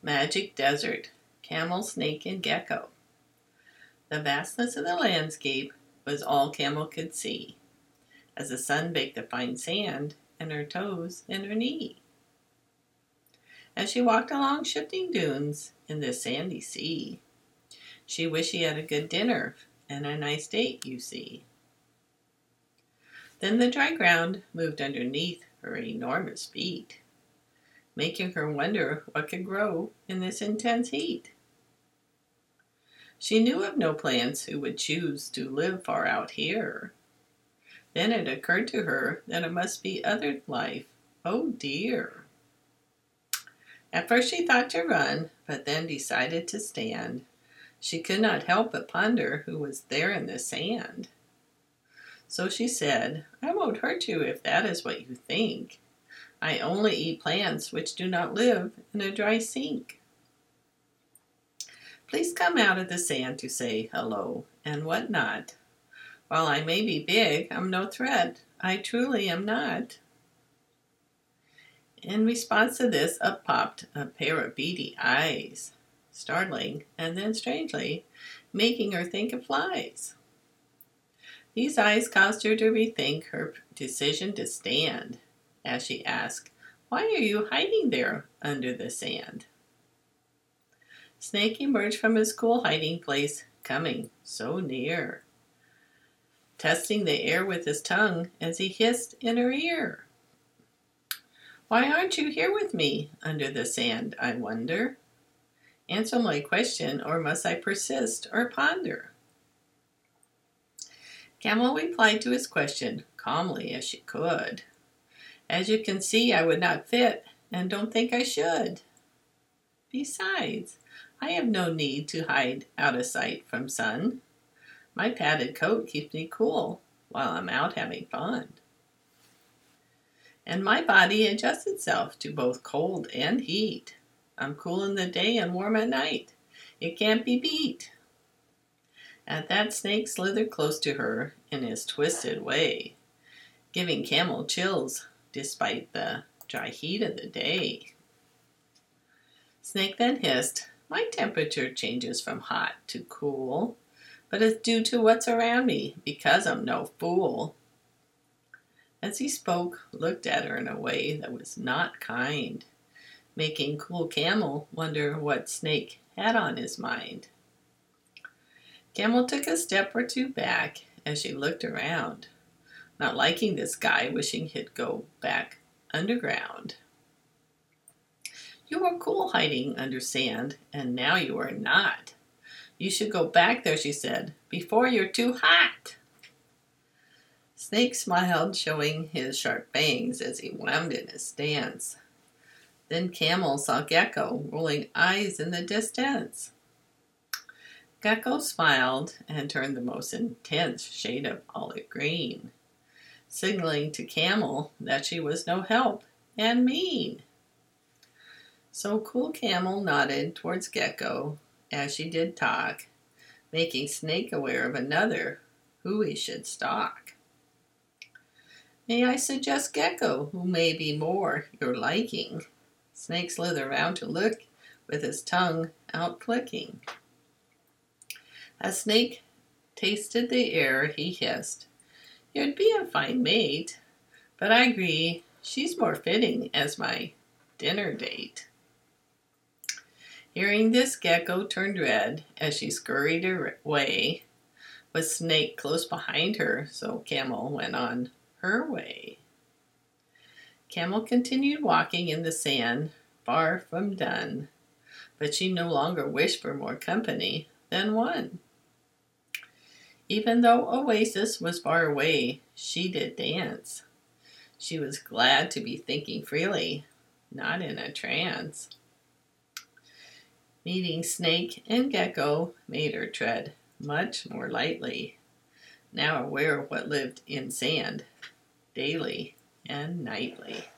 Magic Desert, Camel, Snake, and Gecko. The vastness of the landscape was all Camel could see, as the sun baked the fine sand in her toes and her knee. As she walked along shifting dunes in this sandy sea, she wished she had a good dinner and a nice date, you see. Then the dry ground moved underneath her enormous feet, making her wonder what could grow in this intense heat. She knew of no plants who would choose to live far out here. Then it occurred to her that it must be other life. Oh dear. At first she thought to run, but then decided to stand. She could not help but ponder who was there in the sand. So she said, "I won't hurt you if that is what you think. I only eat plants which do not live in a dry sink. Please come out of the sand to say hello and what not. While I may be big, I'm no threat. I truly am not." In response to this, up popped a pair of beady eyes, startling and then strangely making her think of flies. These eyes caused her to rethink her decision to stand, as she asked, "Why are you hiding there under the sand?" Snake emerged from his cool hiding place, coming so near, testing the air with his tongue as he hissed in her ear. "Why aren't you here with me under the sand, I wonder? Answer my question, or must I persist or ponder?" Camel replied to his question calmly as she could. "As you can see, I would not fit, and don't think I should. Besides, I have no need to hide out of sight from sun. My padded coat keeps me cool while I'm out having fun. And my body adjusts itself to both cold and heat. I'm cool in the day and warm at night. It can't be beat." At that, Snake slithered close to her in his twisted way, giving Camel chills despite the dry heat of the day. Snake then hissed, "My temperature changes from hot to cool, but it's due to what's around me, because I'm no fool." As he spoke, looked at her in a way that was not kind, making cool Camel wonder what Snake had on his mind. Camel took a step or two back as she looked around, not liking this guy, wishing he'd go back underground. "You were cool hiding under sand, and now you are not. You should go back there," she said, "before you're too hot." Snake smiled, showing his sharp fangs as he wound in his stance. Then Camel saw Gecko rolling eyes in the distance. Gecko smiled and turned the most intense shade of olive green, signaling to Camel that she was no help and mean. So cool Camel nodded towards Gecko as she did talk, making Snake aware of another who he should stalk. "May I suggest Gecko, who may be more your liking?" Snake slithered around to look with his tongue out flicking. As Snake tasted the air, he hissed, "You'd be a fine mate, but I agree she's more fitting as my dinner date." Hearing this, Gecko turned red as she scurried away, with Snake close behind her, so Camel went on her way. Camel continued walking in the sand, far from done, but she no longer wished for more company than one. Even though Oasis was far away, she did dance. She was glad to be thinking freely, not in a trance. Meeting Snake and Gecko made her tread much more lightly, now aware of what lived in sand, daily and nightly.